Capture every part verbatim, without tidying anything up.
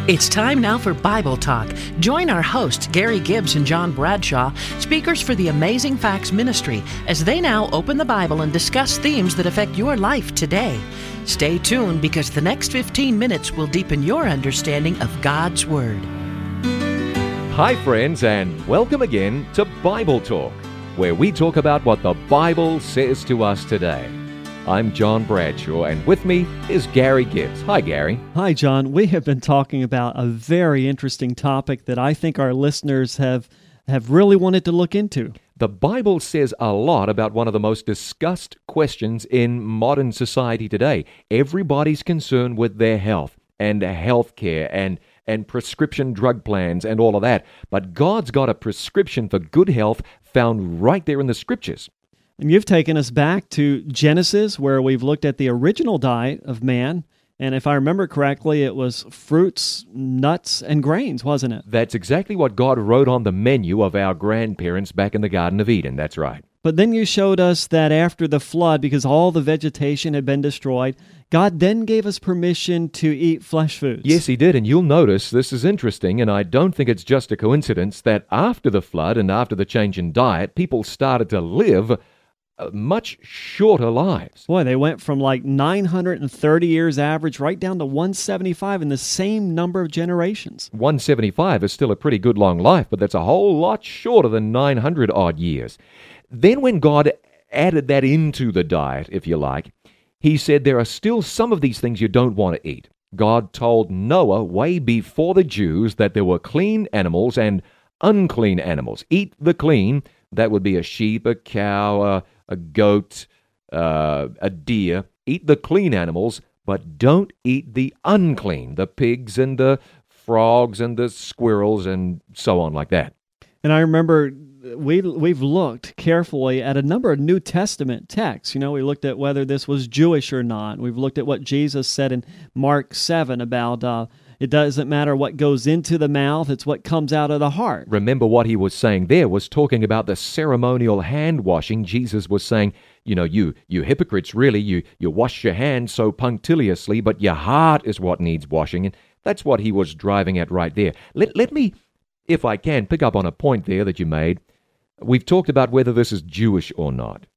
It's time now for Bible Talk. Join our hosts, Gary Gibbs and John Bradshaw, speakers for the Amazing Facts Ministry, as they now open the Bible and discuss themes that affect your life today. Stay tuned because the next fifteen minutes will deepen your understanding of God's Word. Hi, friends, and welcome again to Bible Talk, where we talk about what the Bible says to us today. I'm John Bradshaw, and with me is Gary Gibbs. Hi, Gary. Hi, John. We have been talking about a very interesting topic that I think our listeners have have really wanted to look into. The Bible says a lot about one of the most discussed questions in modern society today. Everybody's concerned with their health and health care and, and prescription drug plans and all of that. But God's got a prescription for good health found right there in the Scriptures. And you've taken us back to Genesis, where we've looked at the original diet of man. And if I remember correctly, it was fruits, nuts, and grains, wasn't it? That's exactly what God wrote on the menu of our grandparents back in the Garden of Eden. That's right. But then you showed us that after the flood, because all the vegetation had been destroyed, God then gave us permission to eat flesh foods. Yes, He did, and you'll notice this is interesting, and I don't think it's just a coincidence that after the flood and after the change in diet, people started to live Uh, much shorter lives. Boy, they went from like nine hundred thirty years average right down to one seventy-five in the same number of generations. one seventy-five is still a pretty good long life, but that's a whole lot shorter than nine hundred odd years. Then when God added that into the diet, if you like, He said there are still some of these things you don't want to eat. God told Noah way before the Jews that there were clean animals and unclean animals. Eat the clean. That would be a sheep, a cow, a a goat, uh, a deer. Eat the clean animals, but don't eat the unclean, the pigs and the frogs and the squirrels and so on like that. And I remember we, we've looked carefully at a number of New Testament texts. You know, we looked at whether this was Jewish or not. We've looked at what Jesus said in Mark seven about uh, it doesn't matter what goes into the mouth, it's what comes out of the heart. Remember what He was saying there was talking about the ceremonial hand washing. Jesus was saying, you know, you you hypocrites, really, you, you wash your hands so punctiliously, but your heart is what needs washing. And that's what He was driving at right there. Let, let me, if I can, pick up on a point there that you made. We've talked about whether this is Jewish or not.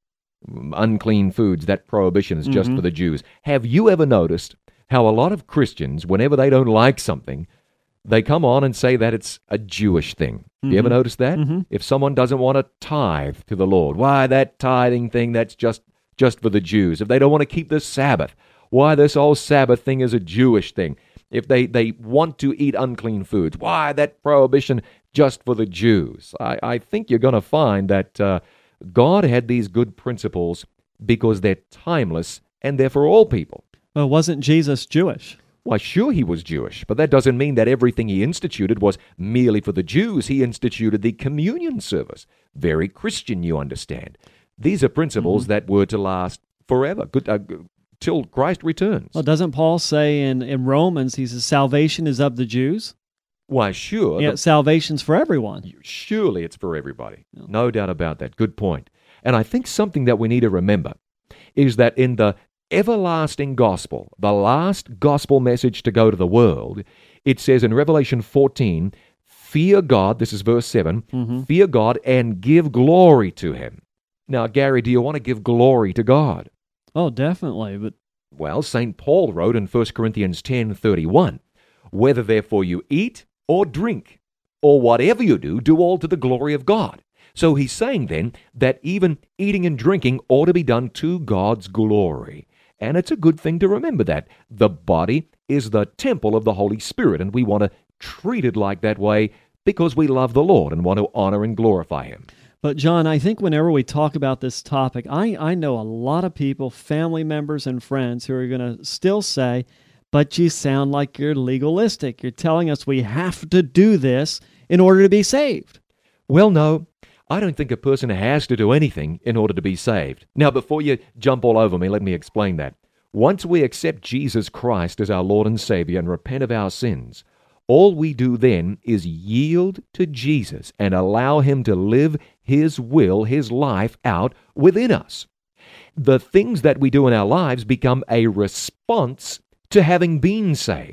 Unclean foods, that prohibition is just mm-hmm. for the Jews. Have you ever noticed how a lot of Christians, whenever they don't like something, they come on and say that it's a Jewish thing? Mm-hmm. You ever notice that? Mm-hmm. If someone doesn't want to tithe to the Lord, why, that tithing thing, that's just, just for the Jews. If they don't want to keep the Sabbath, why, this whole Sabbath thing is a Jewish thing. If they, they want to eat unclean foods, why, that prohibition just for the Jews. I, I think you're going to find that uh, God had these good principles because they're timeless and they're for all people. Well, wasn't Jesus Jewish? Why, sure, He was Jewish, but that doesn't mean that everything He instituted was merely for the Jews. He instituted the communion service. Very Christian, you understand. These are principles mm-hmm. that were to last forever, good, uh, till Christ returns. Well, doesn't Paul say in, in Romans, he says, salvation is of the Jews? Why, sure. Yeah, the, salvation's for everyone. Surely it's for everybody. Yeah. No doubt about that. Good point. And I think something that we need to remember is that in the everlasting gospel, the last gospel message to go to the world, it says in Revelation fourteen, fear God, this is verse seven, mm-hmm. fear God and give glory to Him. Now, Gary, do you want to give glory to God? Oh, definitely. But well, Saint Paul wrote in First Corinthians ten thirty-one, whether therefore you eat or drink, or whatever you do, do all to the glory of God. So he's saying then that even eating and drinking ought to be done to God's glory. And it's a good thing to remember that. The body is the temple of the Holy Spirit, and we want to treat it like that way because we love the Lord and want to honor and glorify Him. But John, I think whenever we talk about this topic, I, I know a lot of people, family members and friends, who are going to still say, but you sound like you're legalistic. You're telling us we have to do this in order to be saved. Well, no. I don't think a person has to do anything in order to be saved. Now, before you jump all over me, let me explain that. Once we accept Jesus Christ as our Lord and Savior and repent of our sins, all we do then is yield to Jesus and allow Him to live His will, His life out within us. The things that we do in our lives become a response to having been saved.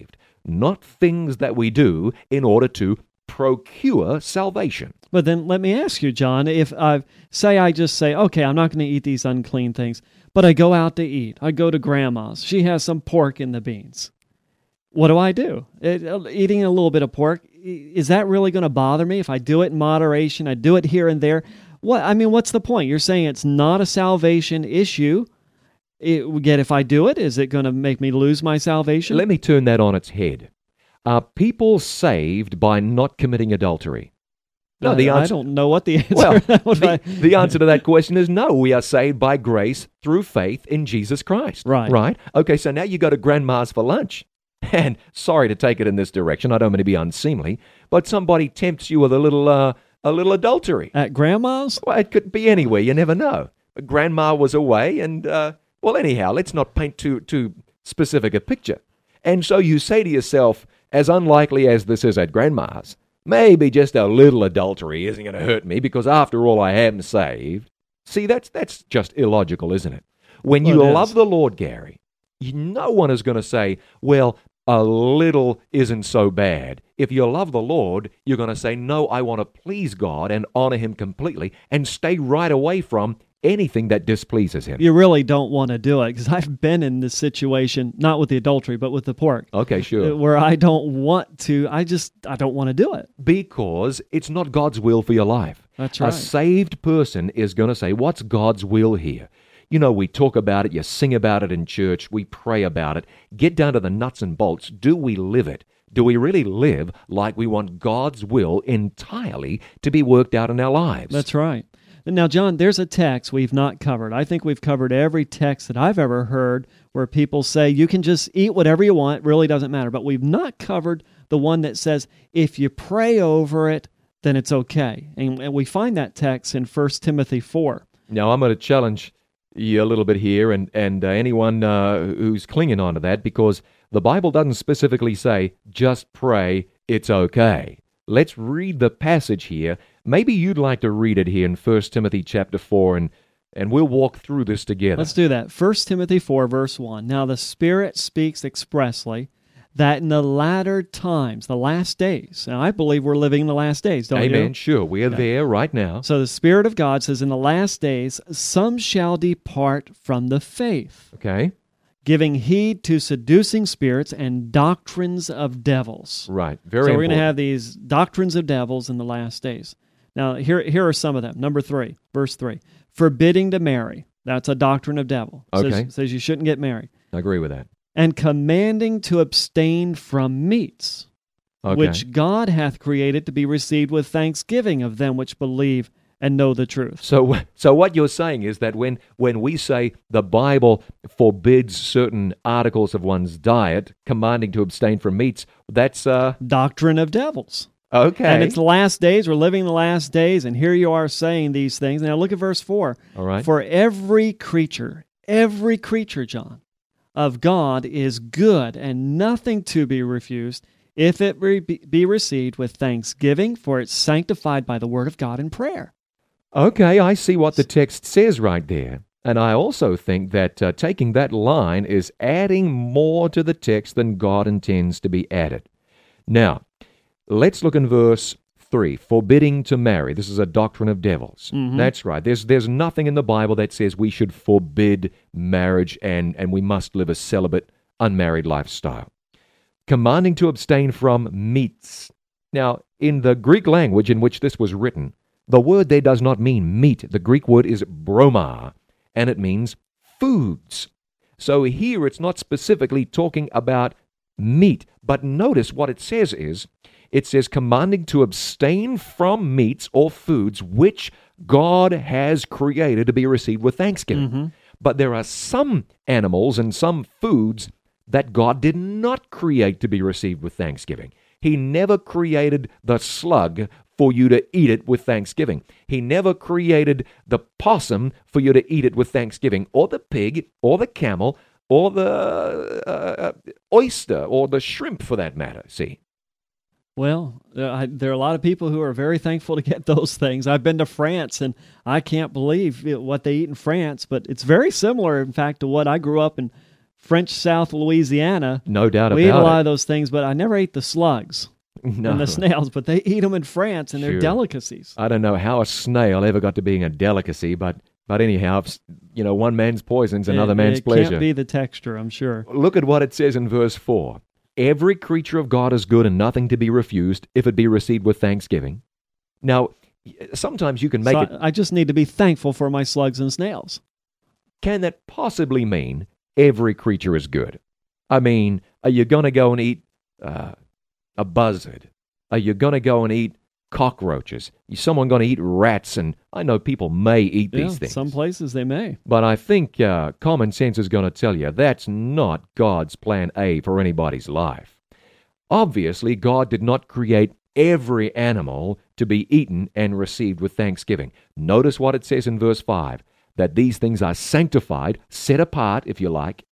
not things that we do in order to procure salvation. But then let me ask you, John, if I say I just say, okay, I'm not going to eat these unclean things, but I go out to eat. I go to Grandma's. She has some pork in the beans. What do I do? It, eating a little bit of pork, is that really going to bother me if I do it in moderation? I do it here and there. What I mean, what's the point? You're saying it's not a salvation issue. It, yet if I do it, is it going to make me lose my salvation? Let me turn that on its head. Are people saved by not committing adultery? No, the answer, I don't know what the answer well, is. the, I, the answer to that question is no. We are saved by grace through faith in Jesus Christ. Right. Right? Okay, so now you go to Grandma's for lunch. And sorry to take it in this direction. I don't mean to be unseemly, but somebody tempts you with a little uh, a little adultery. At Grandma's? Well, it could be anywhere. You never know. But Grandma was away, and, uh, well, anyhow, let's not paint too, too specific a picture. And so you say to yourself, as unlikely as this is at Grandma's, maybe just a little adultery isn't going to hurt me because, after all, I am saved. See, that's that's just illogical, isn't it? When Well, you it love is. the Lord, Gary, you, no one is going to say, well, a little isn't so bad. If you love the Lord, you're going to say, no, I want to please God and honor Him completely and stay right away from anything that displeases Him. You really don't want to do it, because I've been in this situation, not with the adultery, but with the pork, Okay, sure. where I don't want to, I just, I don't want to do it. Because it's not God's will for your life. That's A right. saved person is going to say, what's God's will here? You know, we talk about it, you sing about it in church, we pray about it. Get down to the nuts and bolts. Do we live it? Do we really live like we want God's will entirely to be worked out in our lives? That's right. Now, John, there's a text we've not covered. I think we've covered every text that I've ever heard where people say you can just eat whatever you want, it really doesn't matter. But we've not covered the one that says if you pray over it, then it's okay. And, and we find that text in First Timothy four. Now, I'm going to challenge you a little bit here, and, and uh, anyone uh, who's clinging on to that, because the Bible doesn't specifically say, just pray, it's okay. Let's read the passage here. Maybe you'd like to read it here in First Timothy chapter four, and, and we'll walk through this together. Let's do that. First Timothy four, verse one. Now the Spirit speaks expressly that in the latter times, the last days, now I believe we're living in the last days, don't you? Amen. Sure, we are Okay. there right now. So the Spirit of God says, in the last days, some shall depart from the faith, Okay? giving heed to seducing spirits and doctrines of devils. Right. Very so we're important. going to have these doctrines of devils in the last days. Now, here, here are some of them. Number three, verse three, forbidding to marry. That's a doctrine of devil. Says, Okay. says you shouldn't get married. I agree with that. And commanding to abstain from meats, Okay. which God hath created to be received with thanksgiving of them which believe and know the truth. So, so what you're saying is that when, when we say the Bible forbids certain articles of one's diet, commanding to abstain from meats, that's uh Doctrine of devils. okay. And it's the last days. We're living the last days, and here you are saying these things. Now look at verse four. All right. For every creature, every creature, John, of God is good and nothing to be refused if it re- be received with thanksgiving, for it's sanctified by the word of God in prayer. Okay, I see what the text says right there. And I also think that uh, taking that line is adding more to the text than God intends to be added. Now, let's look in verse three, forbidding to marry. This is a doctrine of devils. Mhm. That's right. There's there's nothing in the Bible that says we should forbid marriage and, and we must live a celibate, unmarried lifestyle. Commanding to abstain from meats. Now, in the Greek language in which this was written, the word there does not mean meat. The Greek word is broma, and it means foods. So here it's not specifically talking about meat, but notice what it says is, it says commanding to abstain from meats or foods which God has created to be received with thanksgiving. Mhm. But there are some animals and some foods that God did not create to be received with thanksgiving. He never created the slug for you to eat it with thanksgiving. He never created the possum for you to eat it with thanksgiving, or the pig, or the camel, or the uh, oyster, or the shrimp for that matter, see? Well, uh, I, there are a lot of people who are very thankful to get those things. I've been to France, and I can't believe you know, what they eat in France, but it's very similar, in fact, to what I grew up in French South Louisiana, No doubt we eat a about lot it. of those things, but I never ate the slugs No. and the snails, but they eat them in France, and they're Sure. delicacies. I don't know how a snail ever got to being a delicacy, but but anyhow, it's, you know, one man's poison's another it, man's it pleasure. can't be the texture, I'm sure. Look at what it says in verse four. Every creature of God is good and nothing to be refused if it be received with thanksgiving. Now, sometimes you can make So it... I, I just need to be thankful for my slugs and snails. Can that possibly mean every creature is good? I mean, are you going to go and eat uh, a buzzard? Are you going to go and eat cockroaches? Is someone going to eat rats? And I know people may eat Yeah, these things. some places they may. But I think uh, common sense is going to tell you that's not God's plan A for anybody's life. Obviously, God did not create every animal to be eaten and received with thanksgiving. Notice what it says in verse five, that these things are sanctified, set apart, if you like,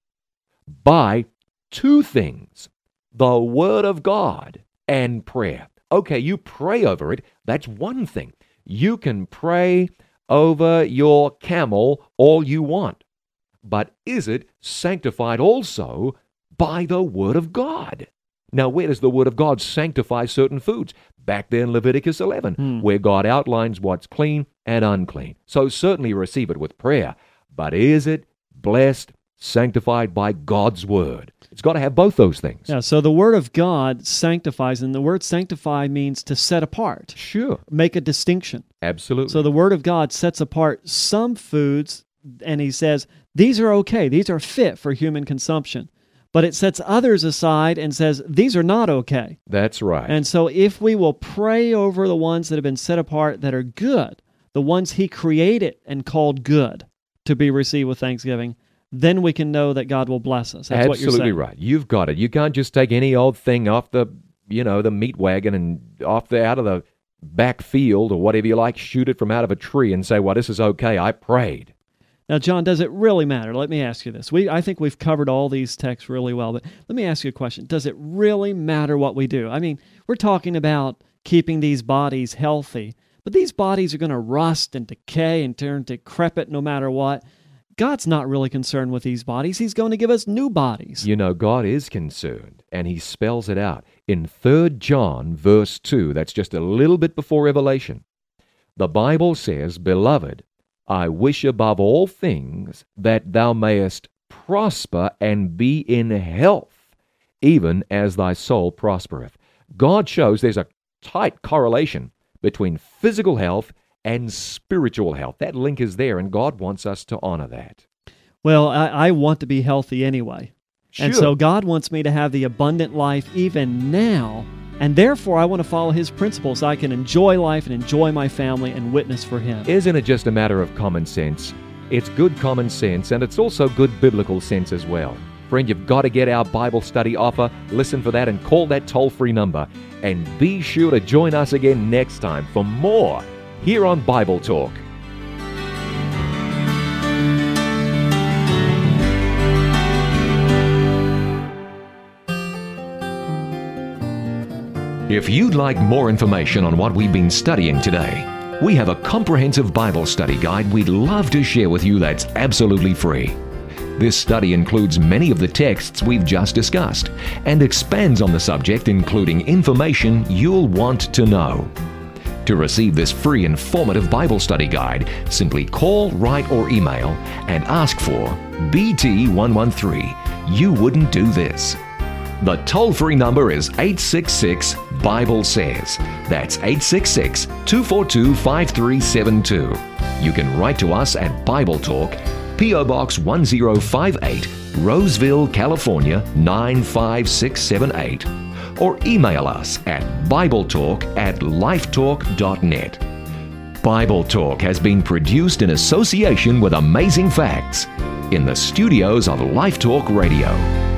by two things, the Word of God and prayer. Okay, you pray over it, that's one thing. You can pray over your camel all you want, but is it sanctified also by the Word of God? Now, where does the Word of God sanctify certain foods? Back there in Leviticus eleven, Hmm. where God outlines what's clean and unclean. So certainly receive it with prayer, but is it blessed, sanctified by God's Word? It's got to have both those things. Yeah, so the Word of God sanctifies, and the word sanctify means to set apart, Sure, make a distinction. absolutely. So the Word of God sets apart some foods, and he says, these are okay, these are fit for human consumption. But it sets others aside and says, these are not okay. That's right. And so if we will pray over the ones that have been set apart that are good, the ones he created and called good to be received with thanksgiving, then we can know that God will bless us. That's what you're Absolutely saying. right. You've got it. You can't just take any old thing off the, you know, the meat wagon and off the out of the back field or whatever you like, shoot it from out of a tree and say, well, this is okay. I prayed. Now, John, does it really matter? Let me ask you this. We, I think we've covered all these texts really well, but let me ask you a question. Does it really matter what we do? I mean, we're talking about keeping these bodies healthy, but these bodies are going to rust and decay and turn decrepit no matter what. God's not really concerned with these bodies. He's going to give us new bodies. You know, God is concerned, and he spells it out. In Third John, verse two, that's just a little bit before Revelation, the Bible says, Beloved, I wish above all things that thou mayest prosper and be in health, even as thy soul prospereth. God shows there's a tight correlation between physical health and spiritual health. That link is there, and God wants us to honor that. Well, I, I want to be healthy anyway. And Sure. so God wants me to have the abundant life even now, and therefore I want to follow his principles so I can enjoy life and enjoy my family and witness for him. Isn't it just a matter of common sense? It's good common sense, and it's also good biblical sense as well. Friend, you've got to get our Bible study offer. Listen for that and call that toll-free number. And be sure to join us again next time for more here on Bible Talk. If you'd like more information on what we've been studying today, we have a comprehensive Bible study guide we'd love to share with you that's absolutely free. This study includes many of the texts we've just discussed and expands on the subject, including information you'll want to know. To receive this free informative Bible study guide, simply call, write, or email and ask for B T one one three. You wouldn't do this. The toll-free number is eight six six, Bible Says. That's eight six six, two four two, five three seven two. You can write to us at Bible Talk, P O Box one zero five eight, Roseville, California nine five six seven eight, or email us at BibleTalk at lifetalk dot net. Bible Talk has been produced in association with Amazing Facts in the studios of Life Talk Radio.